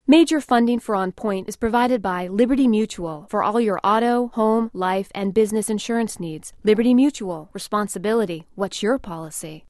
Major funding for On Point is provided by Liberty Mutual for all your auto, home, life, and business insurance needs. Liberty Mutual. Responsibility. What's your policy?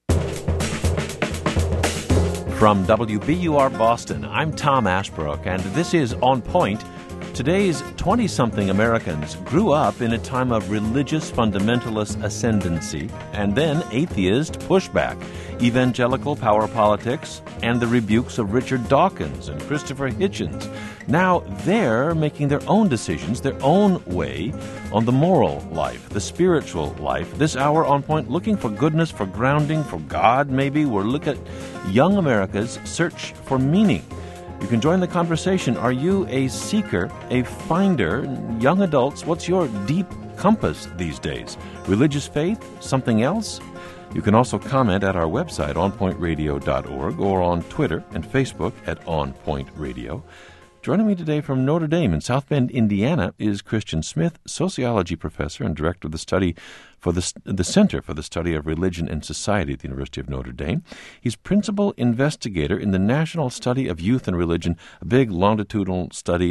From WBUR Boston, I'm Tom Ashbrook, and this is On Point. Today's 20-something Americans grew up in a time of religious fundamentalist ascendancy and then atheist pushback, evangelical power politics, and the rebukes of Richard Dawkins and Christopher Hitchens. Now they're making their own decisions, their own way on the moral life, the spiritual life. This hour On Point, looking for goodness, for grounding, for God maybe. We'll look at young America's search for meaning. You can join the conversation. Are you a seeker, a finder? Young adults, what's your deep compass these days? Religious faith? Something else? You can also comment at our website, onpointradio.org, or on Twitter and Facebook at OnPointRadio. Joining me today from Notre Dame in South Bend, Indiana, is Christian Smith, sociology professor and director of the Center for the Study of Religion and Society at the University of Notre Dame. He's principal investigator in the National Study of Youth and Religion, a big longitudinal study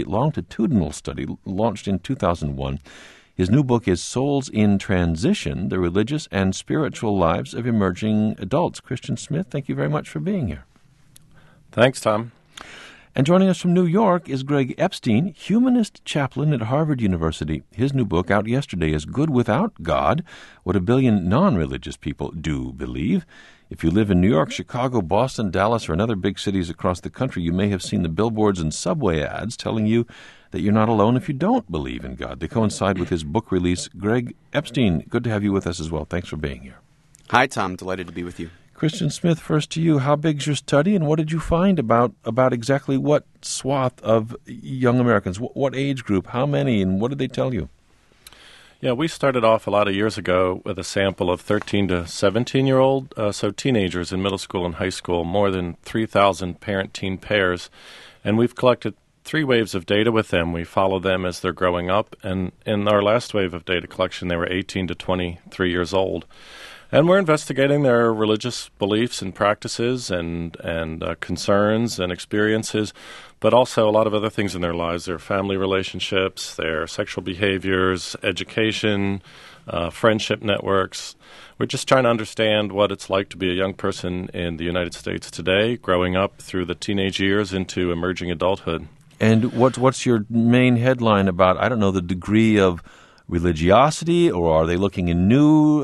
launched in 2001. His new book is Souls in Transition, The Religious and Spiritual Lives of Emerging Adults. Christian Smith, thank you very much for being here. Thanks, Tom. And joining us from New York is Greg Epstein, humanist chaplain at Harvard University. His new book, out yesterday, is Good Without God, What a Billion Non-Religious People Do Believe. If you live in New York, Chicago, Boston, Dallas, or in other big cities across the country, you may have seen the billboards and subway ads telling you that you're not alone if you don't believe in God. They coincide with his book release. Greg Epstein, good to have you with us as well. Thanks for being here. Hi, Tom. Delighted to be with you. Christian Smith, first to you. How big's your study, and what did you find about exactly what swath of young Americans? What age group? How many? And what did they tell you? Yeah, we started off a lot of years ago with a sample of 13 to 17-year-old, so teenagers in middle school and high school, more than 3,000 parent-teen pairs. And we've collected 3 waves of data with them. We follow them as they're growing up. And in our last wave of data collection, they were 18 to 23 years old. And we're investigating their religious beliefs and practices and concerns and experiences, but also a lot of other things in their lives, their family relationships, their sexual behaviors, education, friendship networks. We're just trying to understand what it's like to be a young person in the United States today, growing up through the teenage years into emerging adulthood. And what's your main headline about, I don't know, the degree of religiosity, or are they looking in new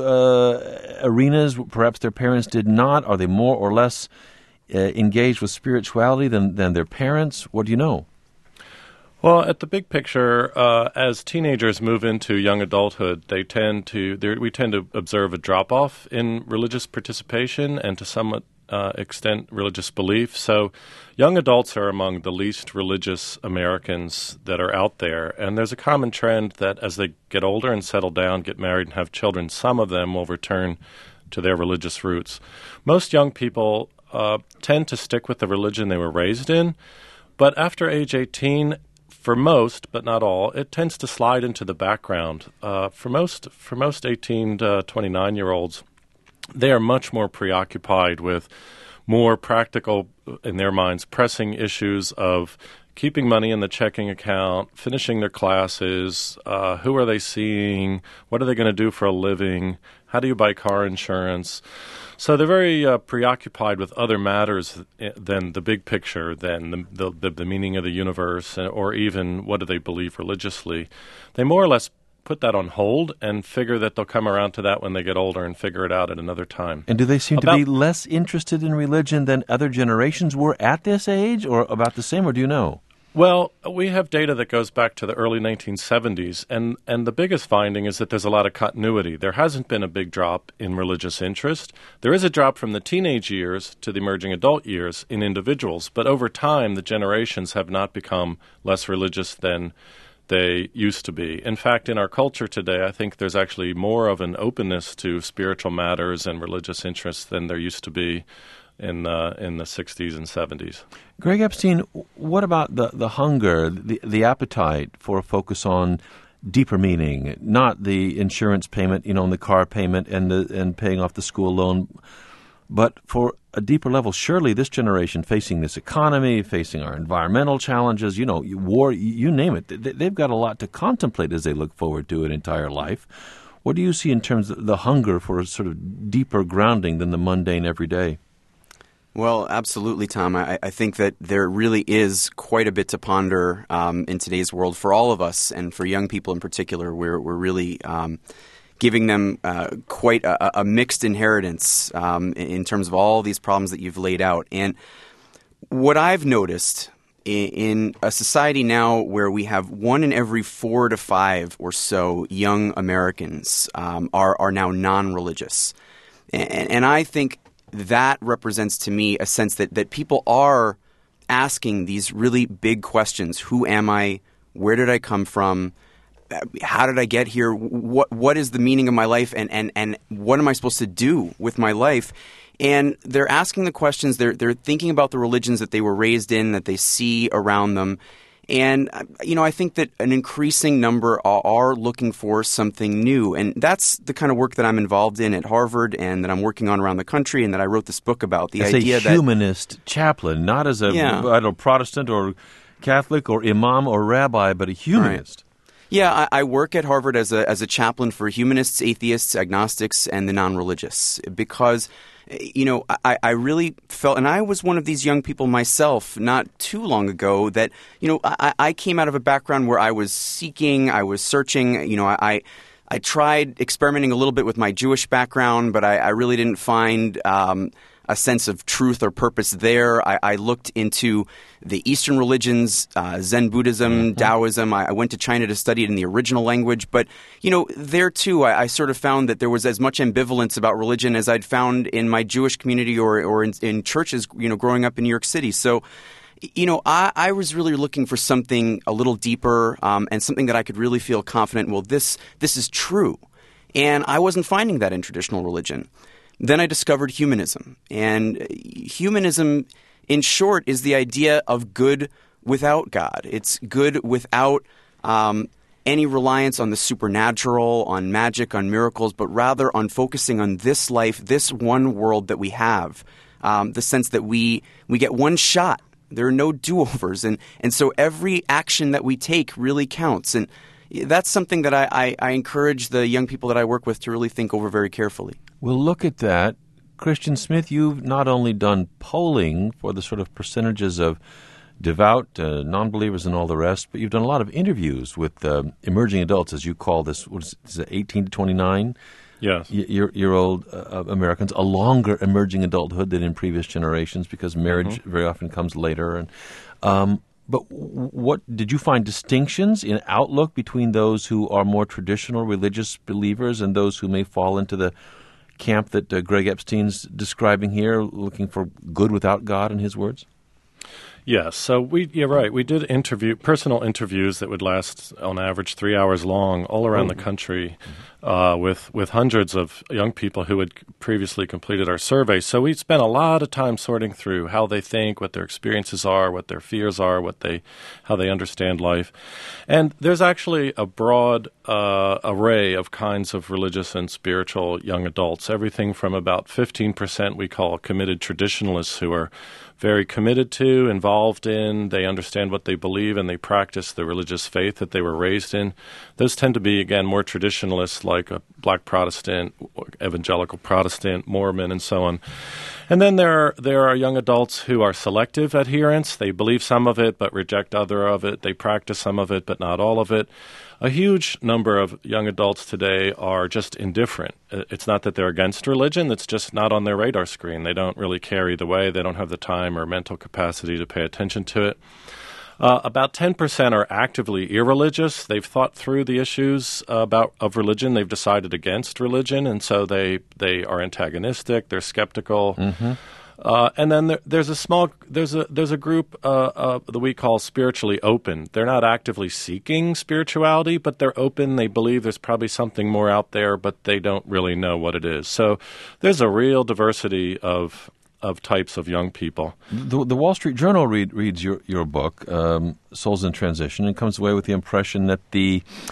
arenas perhaps their parents did not? Are they more or less engaged with spirituality than their parents? What do you know? Well, at the big picture, as teenagers move into young adulthood, we tend to observe a drop-off in religious participation and to some extent religious belief. So young adults are among the least religious Americans that are out there. And there's a common trend that as they get older and settle down, get married and have children, some of them will return to their religious roots. Most young people tend to stick with the religion they were raised in. But after age 18, for most, but not all, it tends to slide into the background. For most 18 to 29-year-olds, they are much more preoccupied with more practical, in their minds, pressing issues of keeping money in the checking account, finishing their classes, who are they seeing, what are they going to do for a living, how do you buy car insurance. So they're very preoccupied with other matters than the big picture, than the meaning of the universe, or even what do they believe religiously. They more or less put that on hold and figure that they'll come around to that when they get older and figure it out at another time. And do they seem to be less interested in religion than other generations were at this age, or about the same, or do you know? Well, we have data that goes back to the early 1970s, and the biggest finding is that there's a lot of continuity. There hasn't been a big drop in religious interest. There is a drop from the teenage years to the emerging adult years in individuals, but over time the generations have not become less religious than they used to be. In fact, in our culture today, I think there's actually more of an openness to spiritual matters and religious interests than there used to be in the 60s and 70s. Greg Epstein, what about the hunger, the appetite for a focus on deeper meaning, not the insurance payment, and the car payment and paying off the school loan, But for a deeper level, surely this generation facing this economy, facing our environmental challenges, war, you name it, they've got a lot to contemplate as they look forward to an entire life. What do you see in terms of the hunger for a sort of deeper grounding than the mundane everyday? Well, absolutely, Tom. I think that there really is quite a bit to ponder in today's world for all of us, and for young people in particular. We're really giving them quite a mixed inheritance in terms of all these problems that you've laid out. And what I've noticed in a society now where we have 1 in every 4 to 5 or so young Americans are now non-religious. And I think that represents to me a sense that people are asking these really big questions. Who am I? Where did I come from? How did I get here? What is the meaning of my life? And what am I supposed to do with my life? And they're asking the questions. They're thinking about the religions that they were raised in, that they see around them. And, I think that an increasing number are looking for something new. And that's the kind of work that I'm involved in at Harvard and that I'm working on around the country and that I wrote this book about. The idea that as a humanist chaplain, not as a Protestant or Catholic or imam or rabbi, but a humanist. Right. Yeah, I work at Harvard as a chaplain for humanists, atheists, agnostics, and the non-religious because I really felt, and I was one of these young people myself not too long ago, that, I came out of a background where I was seeking, I was searching, I tried experimenting a little bit with my Jewish background, but I really didn't find a sense of truth or purpose there. I looked into the Eastern religions, Zen Buddhism, Taoism. I went to China to study it in the original language. But, there too, I sort of found that there was as much ambivalence about religion as I'd found in my Jewish community or in churches, growing up in New York City. So, I was really looking for something a little deeper and something that I could really feel confident, well, this is true. And I wasn't finding that in traditional religion. Then I discovered humanism. And humanism, in short, is the idea of good without God. It's good without any reliance on the supernatural, on magic, on miracles, but rather on focusing on this life, this one world that we have. The sense that we get one shot. There are no do-overs. And so every action that we take really counts. And that's something that I encourage the young people that I work with to really think over very carefully. We'll look at that. Christian Smith, you've not only done polling for the sort of percentages of devout, non-believers and all the rest, but you've done a lot of interviews with emerging adults, as you call this, what is it, 18 to 29? Yes. Year-old Americans, a longer emerging adulthood than in previous generations because marriage very often comes later. And But what did you find distinctions in outlook between those who are more traditional religious believers and those who may fall into the camp that Greg Epstein's describing here, looking for good without God, in his words? Yes. So you're right. We did personal interviews that would last on average 3 hours long all around the country with hundreds of young people who had previously completed our survey. So we spent a lot of time sorting through how they think, what their experiences are, what their fears are, how they understand life. And there's actually a broad array of kinds of religious and spiritual young adults, everything from about 15% we call committed traditionalists who are very committed to, involved in, they understand what they believe, and they practice the religious faith that they were raised in. Those tend to be, again, more traditionalists like a Black Protestant, evangelical Protestant, Mormon, and so on. And then there are young adults who are selective adherents. They believe some of it but reject other of it. They practice some of it but not all of it. A huge number of young adults today are just indifferent. It's not that they're against religion. It's just not on their radar screen. They don't really care either way. They don't have the time or mental capacity to pay attention to it. About 10% are actively irreligious. They've thought through the issues of religion. They've decided against religion, and so they are antagonistic. They're skeptical. And then there's a group that we call spiritually open. They're not actively seeking spirituality, but they're open. They believe there's probably something more out there, but they don't really know what it is. So there's a real diversity of types of young people. The Wall Street Journal reads your book, Souls in Transition, and comes away with the impression that the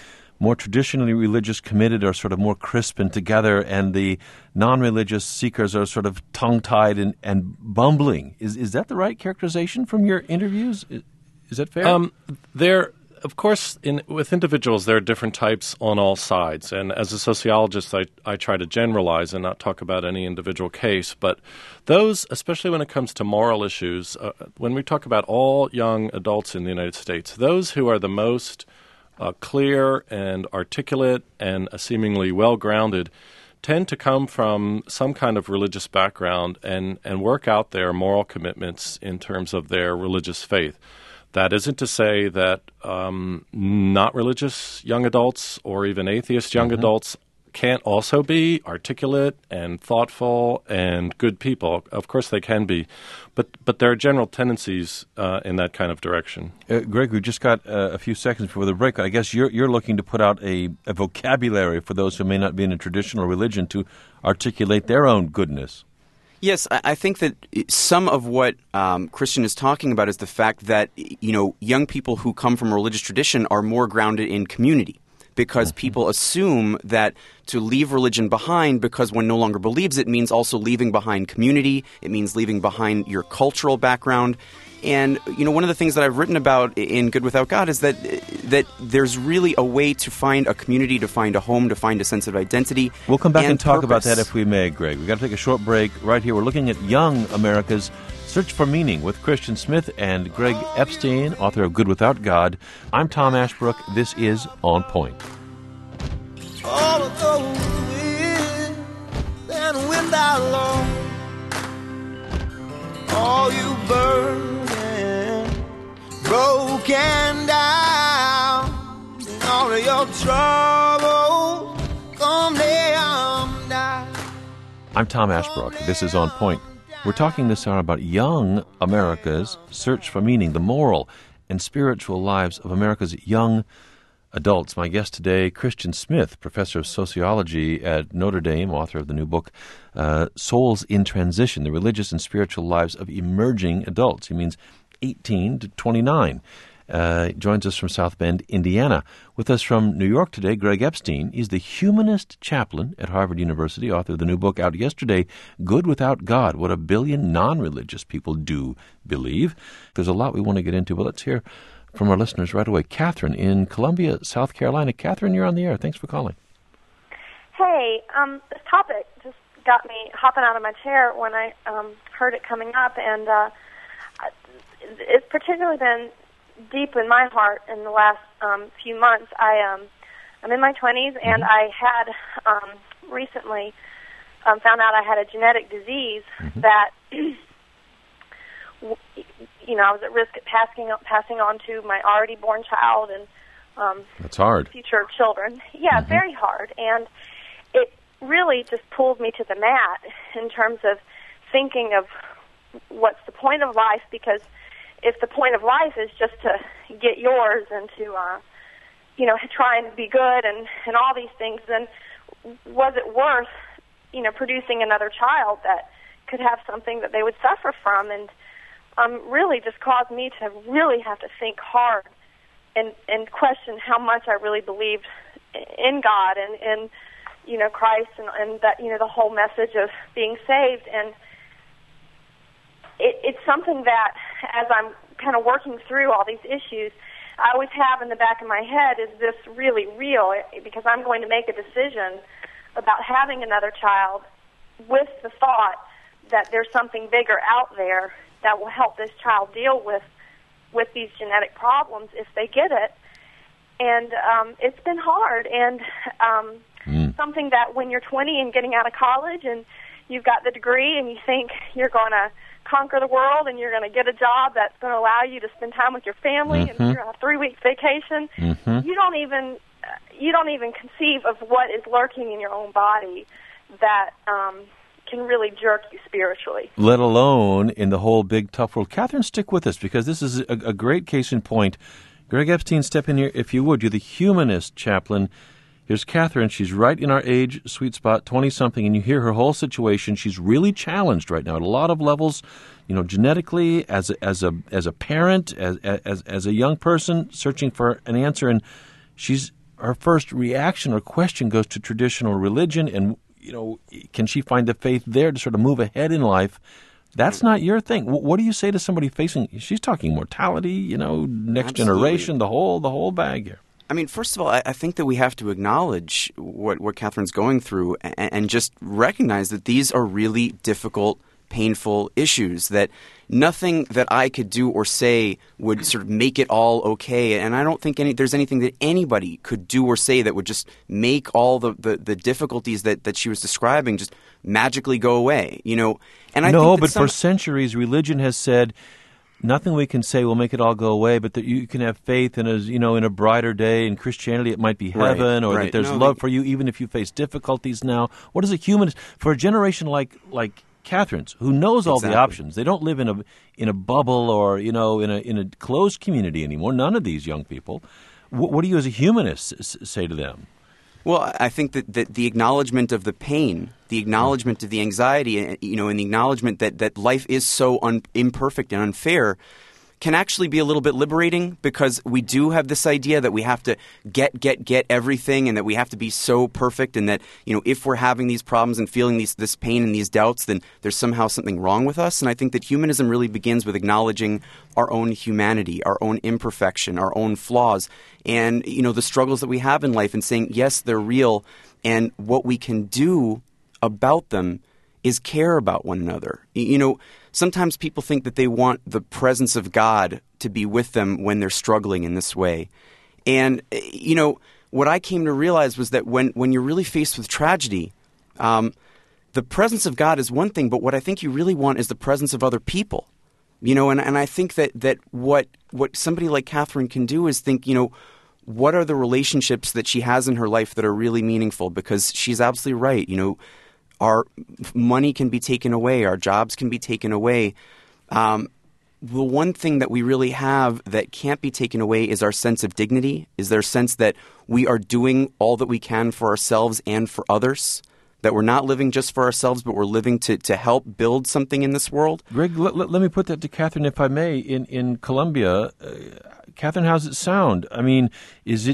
more traditionally religious committed are sort of more crisp and together, and the non-religious seekers are sort of tongue-tied and bumbling. Is that the right characterization from your interviews? Is that fair? Of course, with individuals, there are different types on all sides. And as a sociologist, I try to generalize and not talk about any individual case. But those, especially when it comes to moral issues, when we talk about all young adults in the United States, those who are the most clear and articulate and seemingly well-grounded tend to come from some kind of religious background and work out their moral commitments in terms of their religious faith. That isn't to say that not religious young adults or even atheist young adults can't also be articulate and thoughtful and good people. Of course they can be, but there are general tendencies in that kind of direction. Greg, we just got a few seconds before the break. I guess you're looking to put out a vocabulary for those who may not be in a traditional religion to articulate their own goodness. Yes, I think that some of what Christian is talking about is the fact that, young people who come from a religious tradition are more grounded in community, because people assume that to leave religion behind because one no longer believes it means also leaving behind community. It means leaving behind your cultural background. And, one of the things that I've written about in Good Without God is that there's really a way to find a community, to find a home, to find a sense of identity. We'll come back and talk about purpose. that if we may, Greg. We've got to take a short break. Right here, we're looking at young America's search for meaning with Christian Smith and Greg Epstein, author of Good Without God. I'm Tom Ashbrook. This is On Point. All of those with and without law, all you burden, broken down, and all of your troubles come down. I'm Tom Ashbrook. This is On Point. We're talking this hour about young America's search for meaning, the moral and spiritual lives of America's young adults. My guest today, Christian Smith, professor of sociology at Notre Dame, author of the new book, Souls in Transition, the religious and spiritual lives of emerging adults. He means 18 to 29. Joins us from South Bend, Indiana. With us from New York today, Greg Epstein. He's the humanist chaplain at Harvard University, author of the new book out yesterday, Good Without God, What a Billion Non-Religious People Do Believe. There's a lot we want to get into, but let's hear from our listeners right away. Catherine in Columbia, South Carolina. Catherine, you're on the air. Thanks for calling. Hey, this topic just got me hopping out of my chair when I heard it coming up, and it's particularly been deep in my heart in the last few months. I'm in my 20s, and I had recently found out I had a genetic disease that I was at risk of passing on to my already born child and that's hard. Future children. Yeah, very hard. And it really just pulled me to the mat in terms of thinking of what's the point of life, because if the point of life is just to get yours and to, try and be good and all these things, then was it worth, producing another child that could have something that they would suffer from? And really just caused me to really have to think hard and question how much I really believed in God and Christ and that, the whole message of being saved. And it's something that, as I'm kind of working through all these issues, I always have in the back of my head, is this really real? Because I'm going to make a decision about having another child with the thought that there's something bigger out there that will help this child deal with these genetic problems if they get it. And it's been hard, and something that when you're 20 and getting out of college and you've got the degree and you think you're going to conquer the world and you're going to get a job that's going to allow you to spend time with your family and you're on a 3-week vacation, you don't even conceive of what is lurking in your own body that can really jerk you spiritually. Let alone in the whole big, tough world. Catherine, stick with us, because this is a great case in point. Greg Epstein, step in here, if you would. You're the humanist chaplain. Here's Catherine. She's right in our age sweet spot, 20-something, and you hear her whole situation. She's really challenged right now at a lot of levels, genetically, as a parent, as a young person searching for an answer, and her first reaction or question goes to traditional religion, and can she find the faith there to sort of move ahead in life? That's not your thing. What do you say to somebody facing? She's talking mortality, next generation, the whole bag here. I mean, first of all, I think that we have to acknowledge what Catherine's going through and just recognize that these are really difficult, painful issues, that nothing that I could do or say would sort of make it all okay. And I don't think there's anything that anybody could do or say that would just make all the difficulties that she was describing just magically go away, And I think but for centuries, religion has said, nothing we can say will make it all go away, but that you can have faith in in a brighter day. In Christianity, it might be heaven, or that there's love for you even if you face difficulties now. What is a humanist for a generation like Catherine's, who knows all the options? They don't live in a bubble or in a closed community anymore. None of these young people. What do you, as a humanist, say to them? Well, I think that the acknowledgement of the pain, the acknowledgement of the anxiety, and the acknowledgement that life is so imperfect and unfair can actually be a little bit liberating, because we do have this idea that we have to get everything, and that we have to be so perfect, and that, if we're having these problems and feeling this pain and these doubts, then there's somehow something wrong with us. And I think that humanism really begins with acknowledging our own humanity, our own imperfection, our own flaws, and, the struggles that we have in life, and saying, yes, they're real, and what we can do about them is care about one another. Sometimes people think that they want the presence of God to be with them when they're struggling in this way. And, what I came to realize was that when you're really faced with tragedy, the presence of God is one thing, but what I think you really want is the presence of other people. And I think that what somebody like Catherine can do is think, what are the relationships that she has in her life that are really meaningful? Because she's absolutely right. Our money can be taken away. Our jobs can be taken away. The one thing that we really have that can't be taken away is our sense of dignity, is their sense that we are doing all that we can for ourselves and for others, that we're not living just for ourselves, but we're living to help build something in this world. Greg, let me put that to Catherine, if I may. In Colombia, Catherine, how's it sound? I mean, does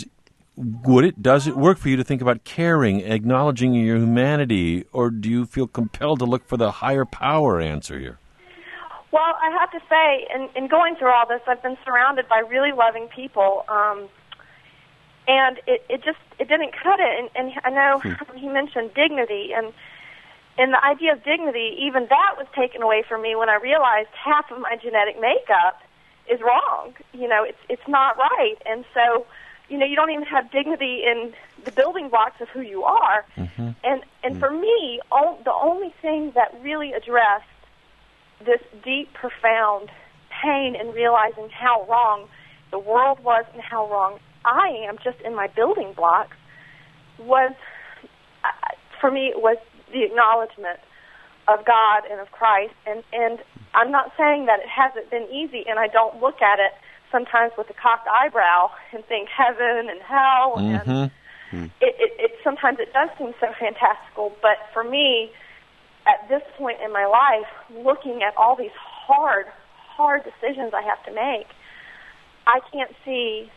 it work for you to think about caring, acknowledging your humanity, or do you feel compelled to look for the higher power answer here? Well, I have to say, in going through all this, I've been surrounded by really loving people, and it didn't cut it. And I know he mentioned dignity, and the idea of dignity, even that was taken away from me when I realized half of my genetic makeup is wrong. It's not right, and so. You don't even have dignity in the building blocks of who you are. Mm-hmm. And for me, the only thing that really addressed this deep, profound pain in realizing how wrong the world was and how wrong I am just in my building blocks was, for me, it was the acknowledgement of God and of Christ. And I'm not saying that it hasn't been easy, and I don't look at it sometimes with a cocked eyebrow and think heaven and hell, and it sometimes it does seem so fantastical. But for me, at this point in my life, looking at all these hard decisions I have to make, I can't see.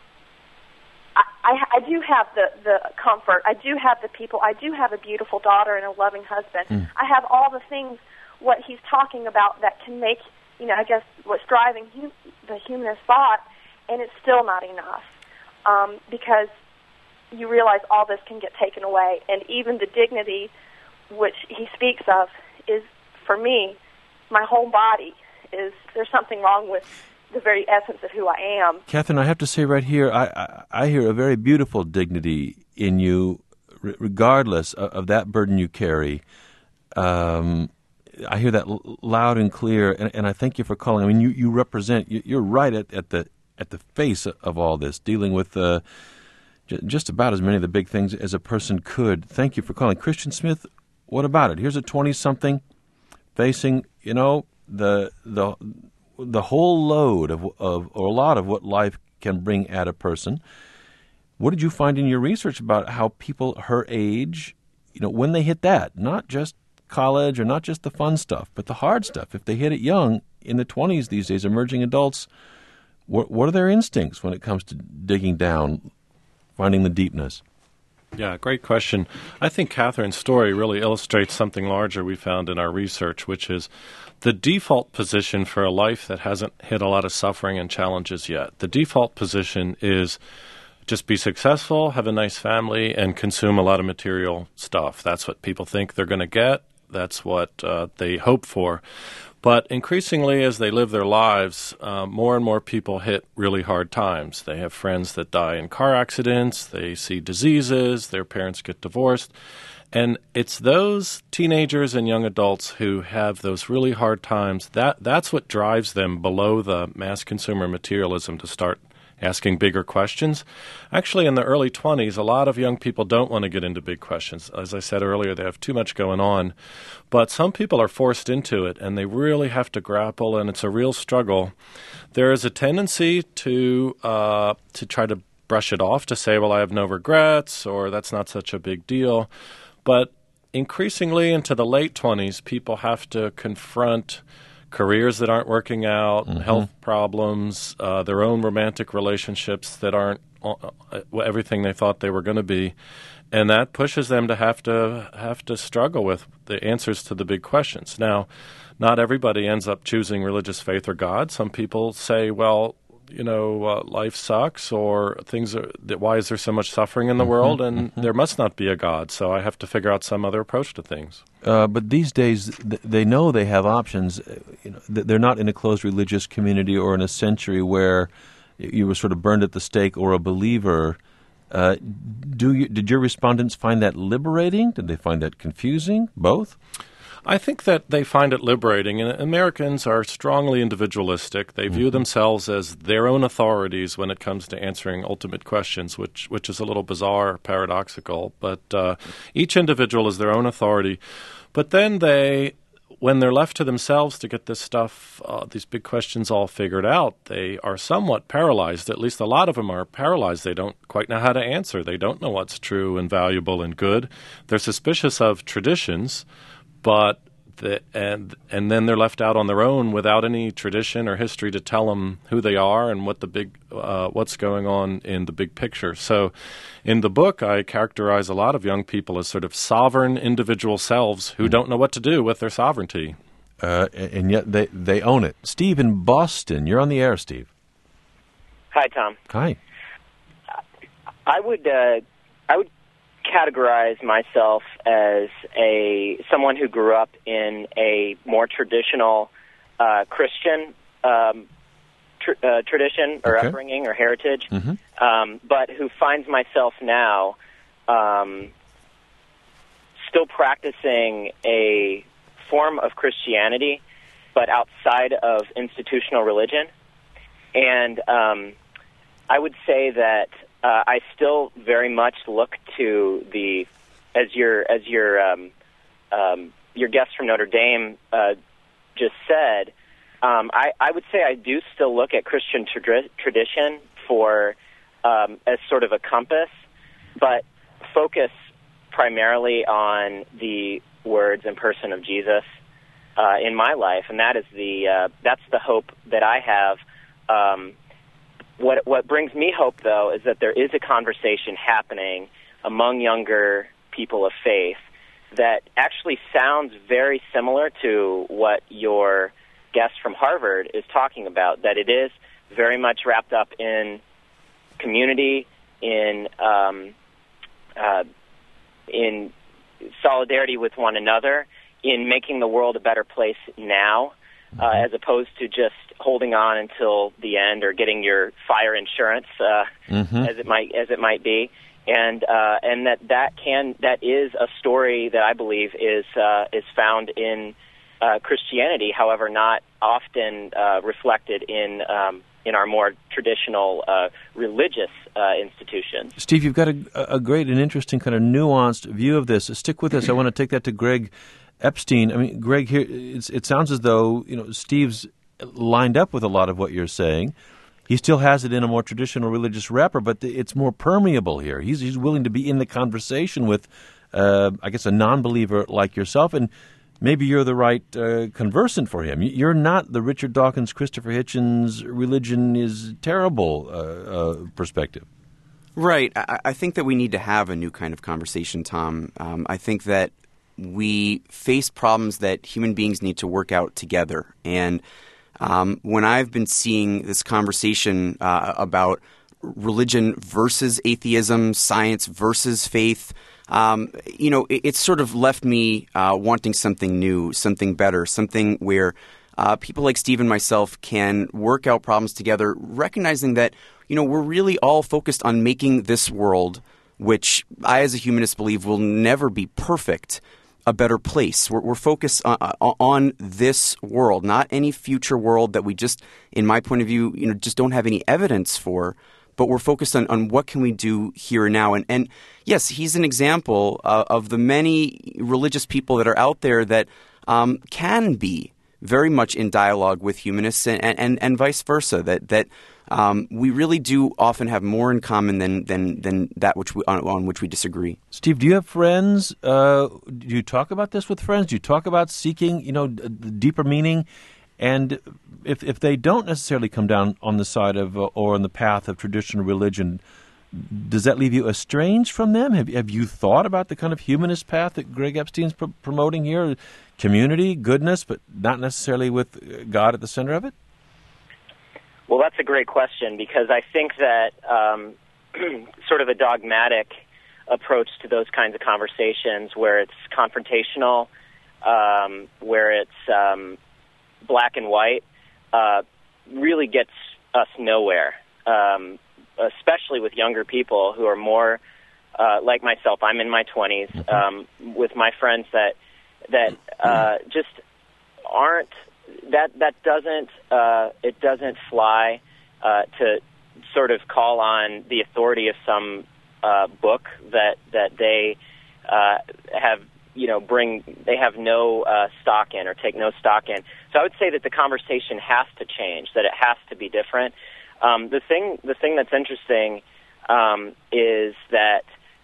I do have the comfort. I do have the people. I do have a beautiful daughter and a loving husband. I have all the things what he's talking about that can make. I guess what's driving the humanist thought, and it's still not enough, because you realize all this can get taken away, and even the dignity which he speaks of is, for me, my whole body there's something wrong with the very essence of who I am. Catherine, I have to say right here, I hear a very beautiful dignity in you, regardless of that burden you carry. I hear that loud and clear, and I thank you for calling. I mean, you represent. You're right at the face of all this, dealing with just about as many of the big things as a person could. Thank you for calling, Christian Smith. What about it? Here's a 20-something facing, the whole load of or a lot of what life can bring at a person. What did you find in your research about how people her age, when they hit that, not just college or not just the fun stuff, but the hard stuff. If they hit it young, in the 20s these days, emerging adults, what are their instincts when it comes to digging down finding the deepness? Yeah, great question. I think Catherine's story really illustrates something larger we found in our research, which is the default position for a life that hasn't hit a lot of suffering and challenges yet. The default position is just be successful, have a nice family, and consume a lot of material stuff. That's what people think they're going to get. That's what they hope for. But increasingly, as they live their lives, more and more people hit really hard times. They have friends that die in car accidents. They see diseases. Their parents get divorced. And it's those teenagers and young adults who have those really hard times. That's what drives them below the mass consumer materialism to start asking bigger questions. Actually, in the early 20s, a lot of young people don't want to get into big questions. As I said earlier, they have too much going on. But some people are forced into it, and they really have to grapple, and it's a real struggle. There is a tendency to try to brush it off, to say, well, I have no regrets, or that's not such a big deal. But increasingly into the late 20s, people have to confront careers that aren't working out, health problems, their own romantic relationships that aren't everything they thought they were going to be. And that pushes them to have to struggle with the answers to the big questions. Now, not everybody ends up choosing religious faith or God. Some people say, well, life sucks, or why is there so much suffering in the world, and there must not be a God, so I have to figure out some other approach to things. But these days, they know they have options. They're not in a closed religious community or in a century where you were sort of burned at the stake or a believer. Did your respondents find that liberating? Did they find that confusing? Both? I think that they find it liberating, and Americans are strongly individualistic. They view themselves as their own authorities when it comes to answering ultimate questions, which is a little bizarre, paradoxical. But each individual is their own authority. But then when they're left to themselves to get this stuff, these big questions all figured out, they are somewhat paralyzed. At least a lot of them are paralyzed. They don't quite know how to answer. They don't know what's true and valuable and good. They're suspicious of traditions. But and then they're left out on their own without any tradition or history to tell them who they are and what's going on in the big picture. So, in the book, I characterize a lot of young people as sort of sovereign individual selves who don't know what to do with their sovereignty, and yet they own it. Steve in Boston, you're on the air, Steve. Hi, Tom. Hi. I would categorize myself as someone who grew up in a more traditional Christian tradition or upbringing or heritage, but who finds myself now still practicing a form of Christianity, but outside of institutional religion. And I would say that I still very much look to as your guest from Notre Dame just said. I would say I do still look at Christian tradition as sort of a compass, but focus primarily on the words and person of Jesus in my life, and that is that's the hope that I have. What brings me hope, though, is that there is a conversation happening among younger people of faith that actually sounds very similar to what your guest from Harvard is talking about, that it is very much wrapped up in community, in solidarity with one another, in making the world a better place now, as opposed to just holding on until the end or getting your fire insurance, as it might be, and that is a story that I believe is found in Christianity, however, not often reflected in our more traditional religious institutions. Steve, you've got a great and interesting kind of nuanced view of this. Stick with us. I want to take that to Greg Epstein. I mean, Greg, here it sounds as though Steve's lined up with a lot of what you're saying. He still has it in a more traditional religious wrapper, but it's more permeable here. He's willing to be in the conversation with, I guess, a non-believer like yourself, and maybe you're the right conversant for him. You're not the Richard Dawkins, Christopher Hitchens, religion is terrible perspective. Right. I think that we need to have a new kind of conversation, Tom. I think that we face problems that human beings need to work out together. And when I've been seeing this conversation about religion versus atheism, science versus faith, it's sort of left me wanting something new, something better, something where people like Steve and myself can work out problems together, recognizing that, we're really all focused on making this world, which I as a humanist believe will never be perfect, a better place. We're focused on this world, not any future world that we just, in my point of view, just don't have any evidence for. But we're focused on what can we do here and now. And yes, he's an example of the many religious people that are out there that can be very much in dialogue with humanists and vice versa, that we really do often have more in common than that on which we disagree. Steve, do you have friends? Do you talk about this with friends? Do you talk about seeking, deeper meaning? And if they don't necessarily come down on the side of or on the path of traditional religion, does that leave you estranged from them? Have you thought about the kind of humanist path that Greg Epstein's promoting here? Community, goodness, but not necessarily with God at the center of it? Well, that's a great question, because I think that sort of a dogmatic approach to those kinds of conversations where it's confrontational, where it's black and white, really gets us nowhere, especially with younger people who are more like myself. I'm in my 20s, with my friends that just aren't, that doesn't fly to sort of call on the authority of some book that they have they have no stock in or take no stock in. So I would say that the conversation has to change, that it has to be different. The thing that's interesting is that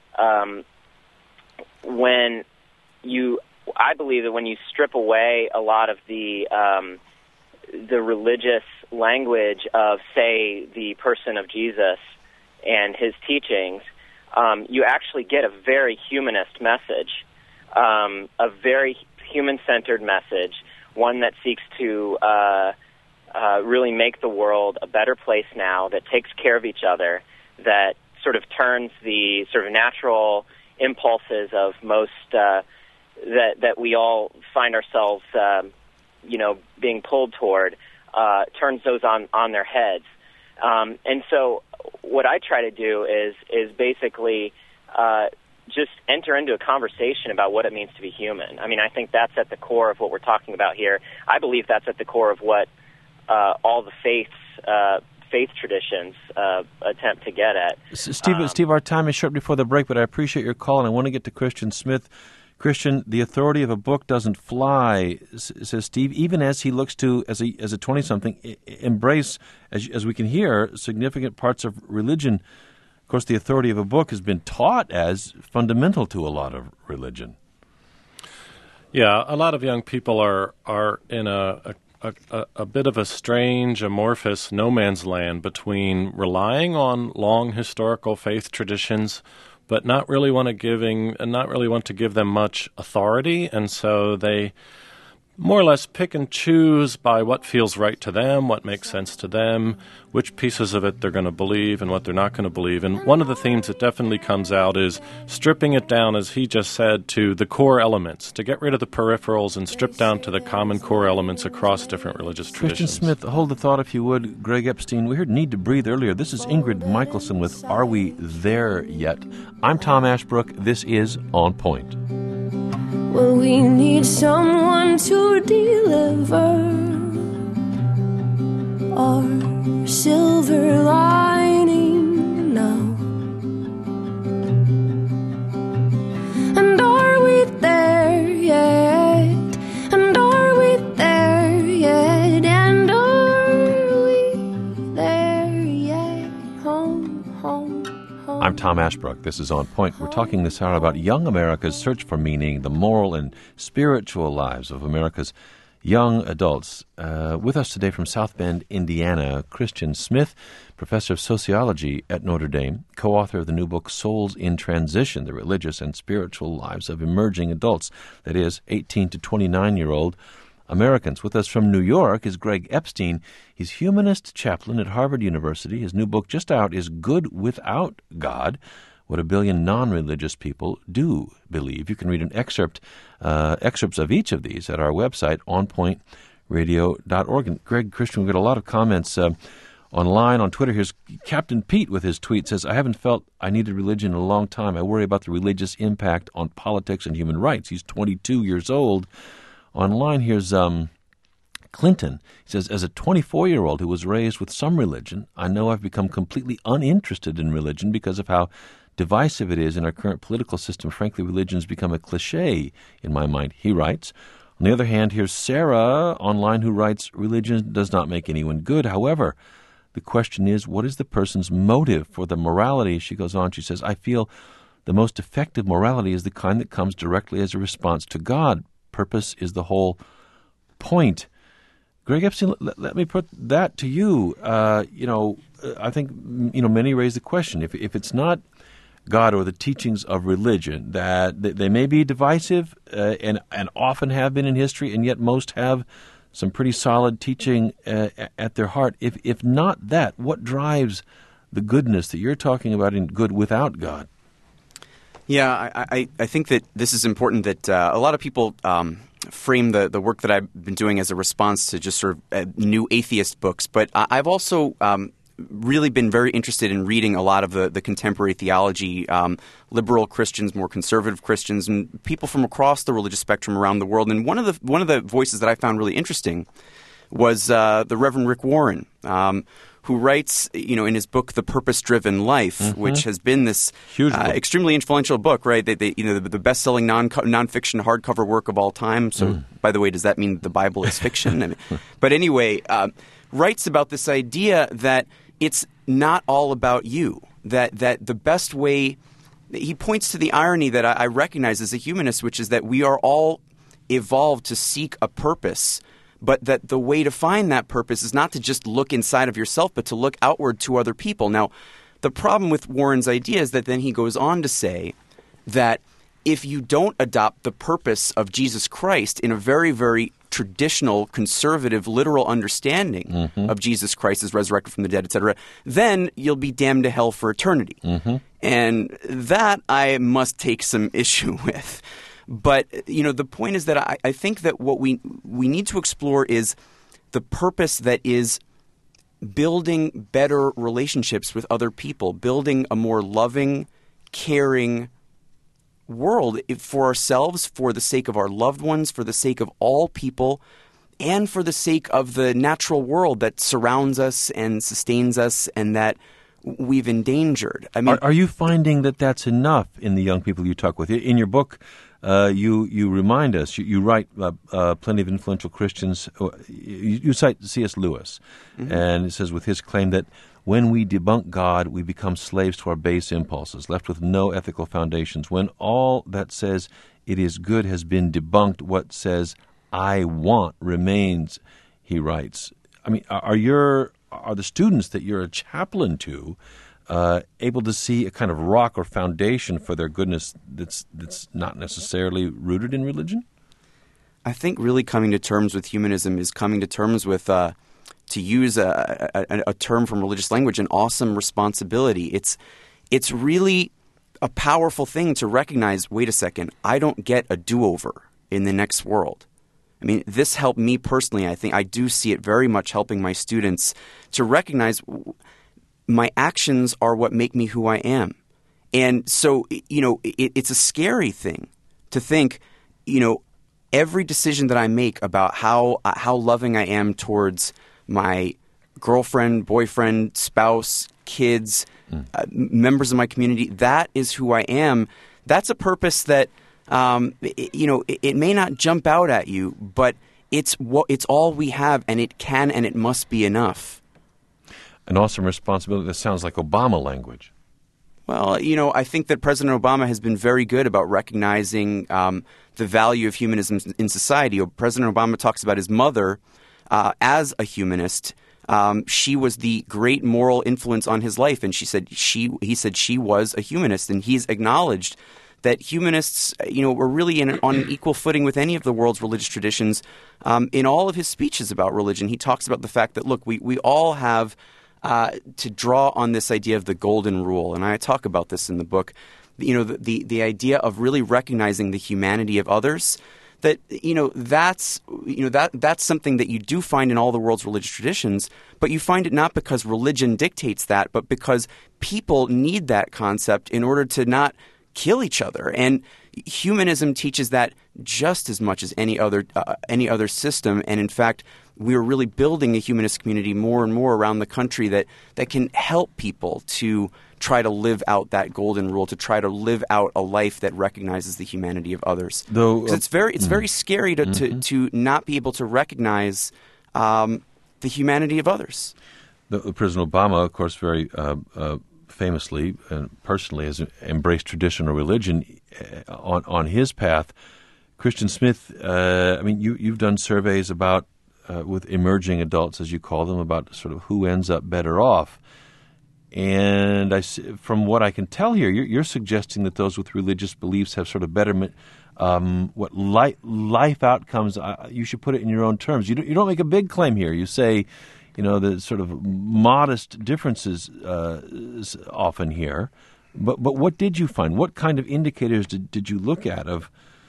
I believe that when you strip away a lot of the religious language of, say, the person of Jesus and his teachings, you actually get a very humanist message. A very human-centered message, one that seeks to really make the world a better place now, that takes care of each other, that sort of turns the sort of natural impulses of most that we all find ourselves, being pulled toward, turns those on their heads. And so what I try to do is basically just enter into a conversation about what it means to be human. I mean, I think that's at the core of what we're talking about here. I believe that's at the core of what all the faith traditions attempt to get at. Steve, our time is short before the break, but I appreciate your call, and I want to get to Christian Smith. Christian, the authority of a book doesn't fly, says Steve, even as he looks to, as a 20-something, embrace, as we can hear, significant parts of religion. Of course, the authority of a book has been taught as fundamental to a lot of religion. Yeah, a lot of young people are in a bit of a strange, amorphous no man's land between relying on long historical faith traditions, but not really want to give them much authority, and so they more or less pick and choose by what feels right to them, what makes sense to them, which pieces of it they're going to believe and what they're not going to believe. And one of the themes that definitely comes out is stripping it down, as he just said, to the core elements, to get rid of the peripherals and strip down to the common core elements across different religious traditions. Christian Smith, hold the thought if you would. Greg Epstein, we heard Need to Breathe earlier. This is Ingrid Michaelson with Are We There Yet? I'm Tom Ashbrook. This is On Point. Well, we need someone to deliver our silver lining now. And are we there yet? And are we there yet? And are we there yet? Home, home. I'm Tom Ashbrook. This is On Point. We're talking this hour about young America's search for meaning, the moral and spiritual lives of America's young adults. With us today from South Bend, Indiana, Christian Smith, professor of sociology at Notre Dame, co-author of the new book Souls in Transition, The Religious and Spiritual Lives of Emerging Adults, that is, 18 to 29-year-old Americans. With us from New York is Greg Epstein. He's humanist chaplain at Harvard University. His new book just out is Good Without God, What a Billion Non-Religious People Do Believe. You can read an excerpts of each of these at our website, onpointradio.org. And Greg, Christian, we've got a lot of comments online on Twitter. Here's Captain Pete with his tweet, says, I haven't felt I needed religion in a long time. I worry about the religious impact on politics and human rights. He's 22 years old. Online, here's Clinton. He says, as a 24-year-old who was raised with some religion, I know I've become completely uninterested in religion because of how divisive it is in our current political system. Frankly, religion has become a cliche in my mind, he writes. On the other hand, here's Sarah online who writes, religion does not make anyone good. However, the question is, what is the person's motive for the morality? She goes on, she says, I feel the most effective morality is the kind that comes directly as a response to God. Purpose is the whole point. Greg Epstein, let me put that to you. I think, many raise the question, if it's not God or the teachings of religion, that they may be divisive and often have been in history, and yet most have some pretty solid teaching at their heart. If not that, what drives the goodness that you're talking about in Good Without God? Yeah, I think that this is important, that a lot of people frame the work that I've been doing as a response to just sort of new atheist books. But I've also really been very interested in reading a lot of the contemporary theology, liberal Christians, more conservative Christians, and people from across the religious spectrum around the world. And one of the voices that I found really interesting was the Reverend Rick Warren, who writes, in his book, The Purpose-Driven Life, which has been this extremely influential book, right? The best-selling nonfiction hardcover work of all time. So, by the way, does that mean the Bible is fiction? But anyway, writes about this idea that it's not all about you, that the best way – he points to the irony that I recognize as a humanist, which is that we are all evolved to seek a purpose, but that the way to find that purpose is not to just look inside of yourself, but to look outward to other people. Now, the problem with Warren's idea is that then he goes on to say that if you don't adopt the purpose of Jesus Christ in a very, very traditional, conservative, literal understanding of Jesus Christ as resurrected from the dead, etc., then you'll be damned to hell for eternity. And that I must take some issue with. But, the point is that I think that what we need to explore is the purpose that is building better relationships with other people, building a more loving, caring world for ourselves, for the sake of our loved ones, for the sake of all people, and for the sake of the natural world that surrounds us and sustains us and that we've endangered. I mean, are you finding that that's enough in the young people you talk with? In your book, you remind us, you write plenty of influential Christians. You cite C.S. Lewis, and it says with his claim that when we debunk God, we become slaves to our base impulses, left with no ethical foundations. When all that says it is good has been debunked, what says I want remains, he writes. I mean, are the students that you're a chaplain to able to see a kind of rock or foundation for their goodness that's not necessarily rooted in religion? I think really coming to terms with humanism is coming to terms with, to use a term from religious language, an awesome responsibility. It's really a powerful thing to recognize, wait a second, I don't get a do-over in the next world. I mean, this helped me personally. I think I do see it very much helping my students to recognize my actions are what make me who I am. And so, it's a scary thing to think, every decision that I make about how loving I am towards my girlfriend, boyfriend, spouse, kids, members of my community, that is who I am. That's a purpose that it may not jump out at you, but it's all we have, and it can and it must be enough. An awesome responsibility. That sounds like Obama language. Well, I think that President Obama has been very good about recognizing the value of humanism in society. President Obama talks about his mother as a humanist. She was the great moral influence on his life, and he said she was a humanist, and he's acknowledged that humanists, were really on an equal footing with any of the world's religious traditions. In all of his speeches about religion, he talks about the fact that, look, we all have to draw on this idea of the golden rule, and I talk about this in the book. The idea of really recognizing the humanity of others. That's something that you do find in all the world's religious traditions, but you find it not because religion dictates that, but because people need that concept in order to not kill each other. And humanism teaches that just as much as any other system. And in fact, we're really building a humanist community more and more around the country that can help people to try to live out that golden rule, to try to live out a life that recognizes the humanity of others. Though it's very scary to not be able to recognize the humanity of others. President Obama, of course, very famously and personally has embraced traditional religion on his path. Christian Smith, you've done surveys about with emerging adults, as you call them, about sort of who ends up better off. And from what I can tell here, you're suggesting that those with religious beliefs have sort of better life outcomes. You should put it in your own terms. You don't make a big claim here. You say, the sort of modest differences often here. But what did you find? What kind of indicators did you look at of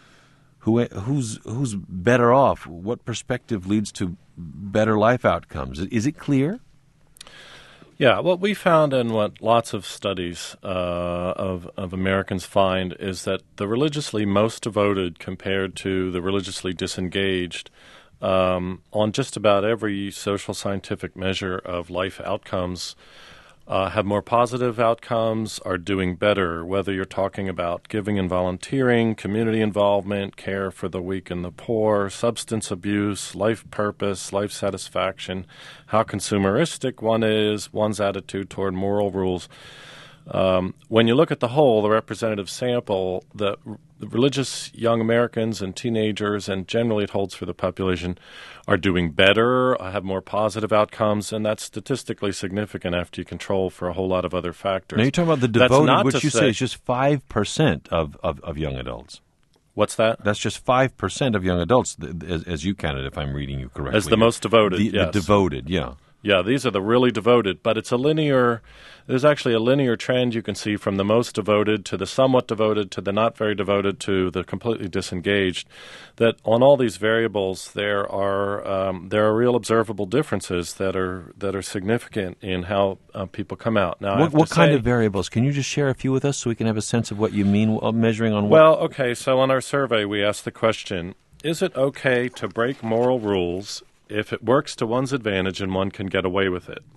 who's better off? What perspective leads to better life outcomes? Is it clear? Yeah, what we found and what lots of studies of Americans find is that the religiously most devoted compared to the religiously disengaged on just about every social scientific measure of life outcomes have more positive outcomes, are doing better, whether you're talking about giving and volunteering, community involvement, care for the weak and the poor, substance abuse, life purpose, life satisfaction, how consumeristic one is, one's attitude toward moral rules. When you look at the whole, the representative sample, the religious young Americans and teenagers, and generally it holds for the population, are doing better, have more positive outcomes, and that's statistically significant after you control for a whole lot of other factors. Now you're talking about the devoted, which you say is just 5% of young adults. What's that? That's just 5% of young adults, as you counted, if I'm reading you correctly. As the most devoted, yes. The devoted, yeah. Yeah, these are the really devoted, but there's actually a linear trend you can see from the most devoted to the somewhat devoted to the not very devoted to the completely disengaged, that on all these variables there are real observable differences that are significant in how people come out. Now, what kind of variables? Can you just share a few with us so we can have a sense of what you mean measuring on what? Well, okay, so on our survey we asked the question, is it okay to break moral rules if it works to one's advantage and one can get away with it?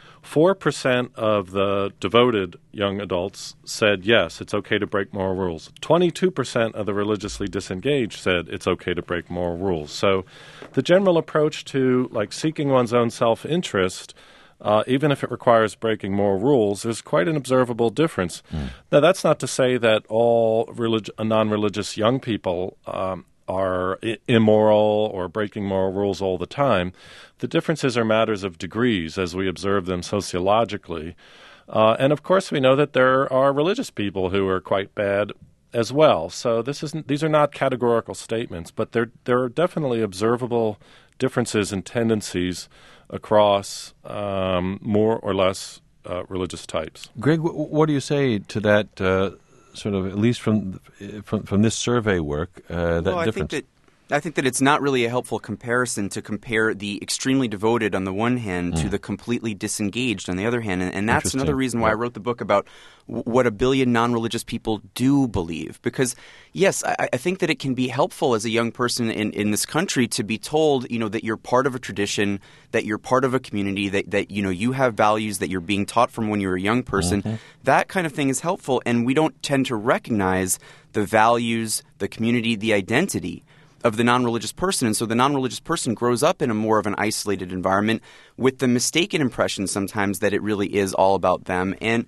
4% of the devoted young adults said yes, it's okay to break moral rules. 22% of the religiously disengaged said it's okay to break moral rules. So the general approach to seeking one's own self-interest, even if it requires breaking moral rules, there's quite an observable difference. Now, that's not to say that all non-religious young people are immoral or breaking moral rules all the time. The differences are matters of degrees as we observe them sociologically. And of course we know that there are religious people who are quite bad as well. So these are not categorical statements, but there are definitely observable differences and tendencies across more or less religious types. Greg, what do you say to that sort of, at least from this survey work, that difference? I think that it's not really a helpful comparison to compare the extremely devoted on the one hand to the completely disengaged on the other hand. And that's another reason why I wrote the book about what 1 billion non-religious people do believe. Because, yes, I think that it can be helpful as a young person in this country to be told, that you're part of a tradition, that you're part of a community, that you have values that you're being taught from when you're a young person. Mm-hmm. That kind of thing is helpful, and we don't tend to recognize the values, the community, the identity of the non-religious person. And so the non-religious person grows up in a more of an isolated environment with the mistaken impression sometimes that it really is all about them. And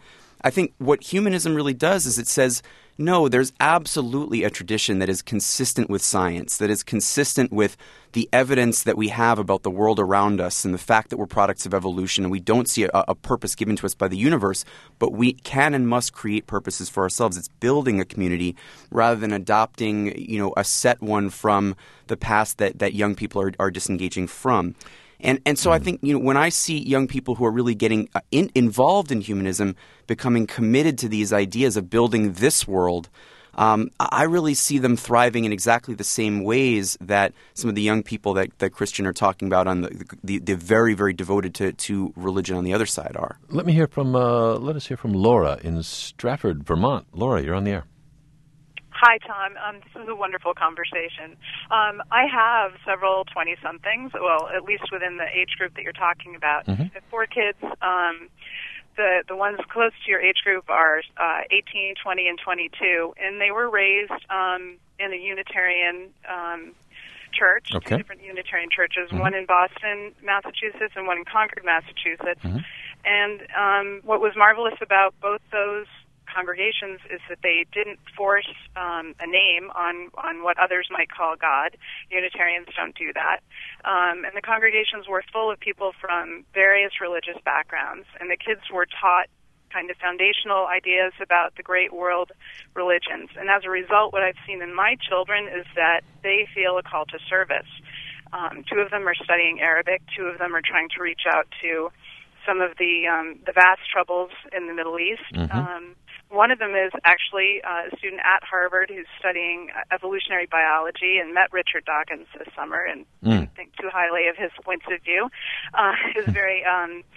I think what humanism really does is it says, no, there's absolutely a tradition that is consistent with science, that is consistent with the evidence that we have about the world around us and the fact that we're products of evolution and we don't see a purpose given to us by the universe, but we can and must create purposes for ourselves. It's building a community rather than adopting, a set one from the past that young people are disengaging from. And so I think, when I see young people who are really getting involved in humanism, becoming committed to these ideas of building this world, I really see them thriving in exactly the same ways that some of the young people that Christian are talking about on the very, very devoted to religion on the other side are. Let us hear from Laura in Stratford, Vermont. Laura, you're on the air. Hi, Tom. This is a wonderful conversation. I have several 20-somethings, well, at least within the age group that you're talking about. I have 4 kids. The ones close to your age group are 18, 20, and 22, and they were raised in a Unitarian church, 2 different Unitarian churches, one in Boston, Massachusetts, and one in Concord, Massachusetts. And what was marvelous about both those congregations is that they didn't force a name on what others might call God. Unitarians don't do that. And the congregations were full of people from various religious backgrounds, and the kids were taught kind of foundational ideas about the great world religions. And as a result, what I've seen in my children is that they feel a call to service. 2 of them are studying Arabic. 2 of them are trying to reach out to some of the vast troubles in the Middle East. One of them is actually a student at Harvard who's studying evolutionary biology and met Richard Dawkins this summer and didn't think too highly of his points of view. His very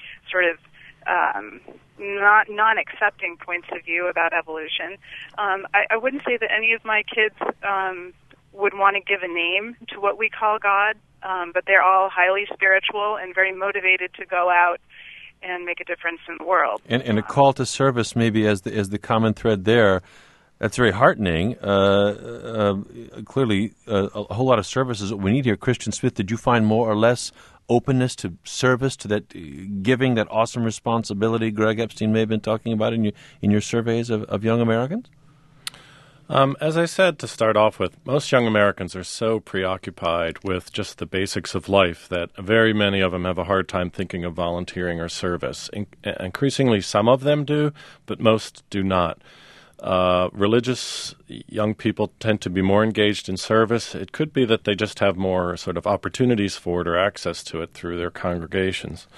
non-accepting points of view about evolution. I wouldn't say that any of my kids would want to give a name to what we call God, but they're all highly spiritual and very motivated to go out and make a difference in the world. And a call to service maybe as the common thread there. That's very heartening. Clearly, a whole lot of service is what we need here. Christian Smith, did you find more or less openness to service, to that giving, that awesome responsibility Greg Epstein may have been talking about in your surveys of young Americans? As I said to start off with, most young Americans are so preoccupied with just the basics of life that very many of them have a hard time thinking of volunteering or service. Increasingly, some of them do, but most do not. Religious young people tend to be more engaged in service. It could be that they just have more sort of opportunities for it or access to it through their congregations.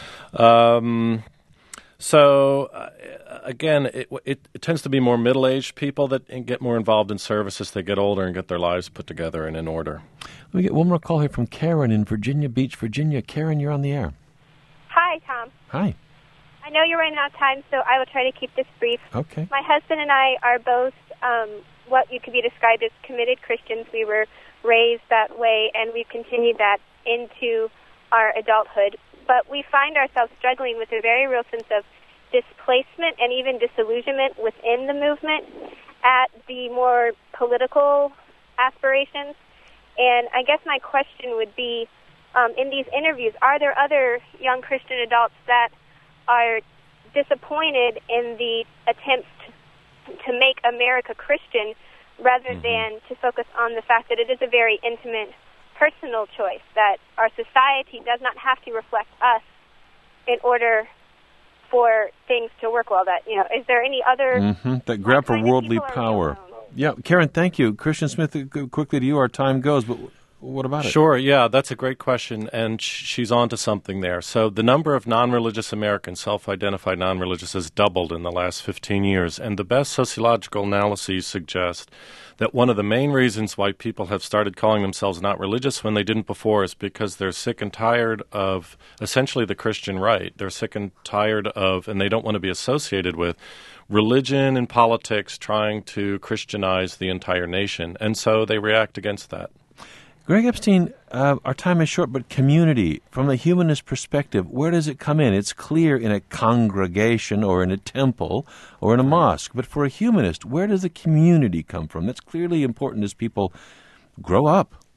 Again, it tends to be more middle-aged people that get more involved in service as they get older and get their lives put together and in order. Let me get one more call here from Karen in Virginia Beach, Virginia. Karen, you're on the air. Hi, Tom. Hi. I know you're running out of time, so I will try to keep this brief. Okay. My husband and I are both what you could be described as committed Christians. We were raised that way, and we've continued that into our adulthood. But we find ourselves struggling with a very real sense of displacement and even disillusionment within the movement at the more political aspirations. And I guess my question would be, in these interviews, are there other young Christian adults that are disappointed in the attempts to make America Christian rather than to focus on the fact that it is a very intimate, personal choice, that our society does not have to reflect us in order for things to work well? That, is there any other... that grab for worldly power. Yeah, Karen, thank you. Christian Smith, quickly to you, our time goes, but what about it? Sure, yeah, that's a great question, and she's on to something there. So the number of non-religious Americans, self-identified non-religious, has doubled in the last 15 years, and the best sociological analyses suggest that one of the main reasons why people have started calling themselves not religious when they didn't before is because they're sick and tired of essentially the Christian right. They're sick and tired of, and they don't want to be associated with, religion and politics trying to Christianize the entire nation, and so they react against that. Greg Epstein, our time is short, but community, from a humanist perspective, where does it come in? It's clear in a congregation or in a temple or in a mosque, but for a humanist, where does the community come from? That's clearly important as people grow up.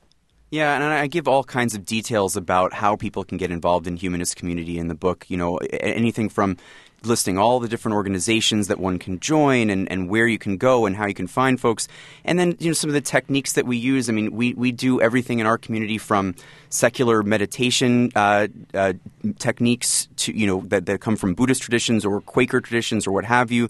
Yeah, and I give all kinds of details about how people can get involved in humanist community in the book. Anything from listing all the different organizations that one can join and where you can go and how you can find folks. And then, some of the techniques that we use. I mean, we do everything in our community from secular meditation techniques to, that come from Buddhist traditions or Quaker traditions or what have you,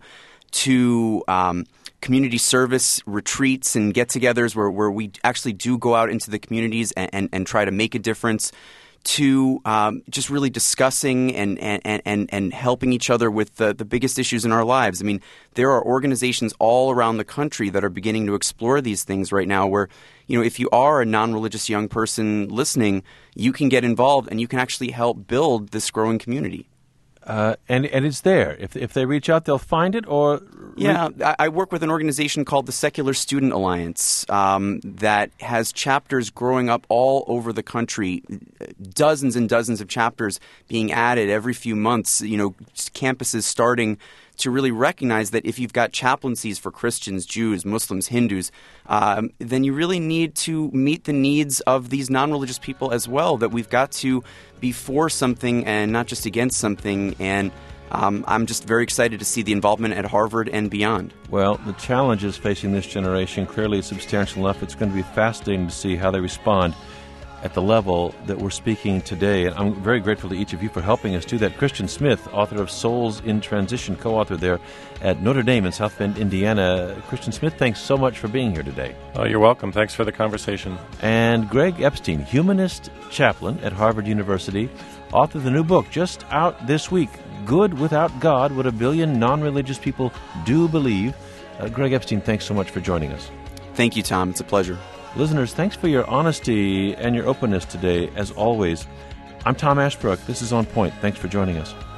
to community service retreats and get-togethers where we actually do go out into the communities and try to make a difference, to just really discussing and helping each other with the biggest issues in our lives. I mean, there are organizations all around the country that are beginning to explore these things right now where, if you are a non-religious young person listening, you can get involved and you can actually help build this growing community. And it's there. If they reach out, they'll find it, or... Yeah, I work with an organization called the Secular Student Alliance that has chapters growing up all over the country, dozens and dozens of chapters being added every few months, campuses starting to really recognize that if you've got chaplaincies for Christians, Jews, Muslims, Hindus, then you really need to meet the needs of these non-religious people as well, that we've got to be for something and not just against something. And I'm just very excited to see the involvement at Harvard and beyond. Well, the challenges facing this generation clearly is substantial enough. It's going to be fascinating to see how they respond at the level that we're speaking today. And I'm very grateful to each of you for helping us do that. Christian Smith, author of Souls in Transition, co-author there at Notre Dame in South Bend, Indiana. Christian Smith, thanks so much for being here today. Oh, you're welcome. Thanks for the conversation. And Greg Epstein, humanist chaplain at Harvard University, author of the new book just out this week, Good Without God, What a Billion Non-Religious People Do Believe. Greg Epstein, thanks so much for joining us. Thank you, Tom. It's a pleasure. Listeners, thanks for your honesty and your openness today, as always. I'm Tom Ashbrook. This is On Point. Thanks for joining us.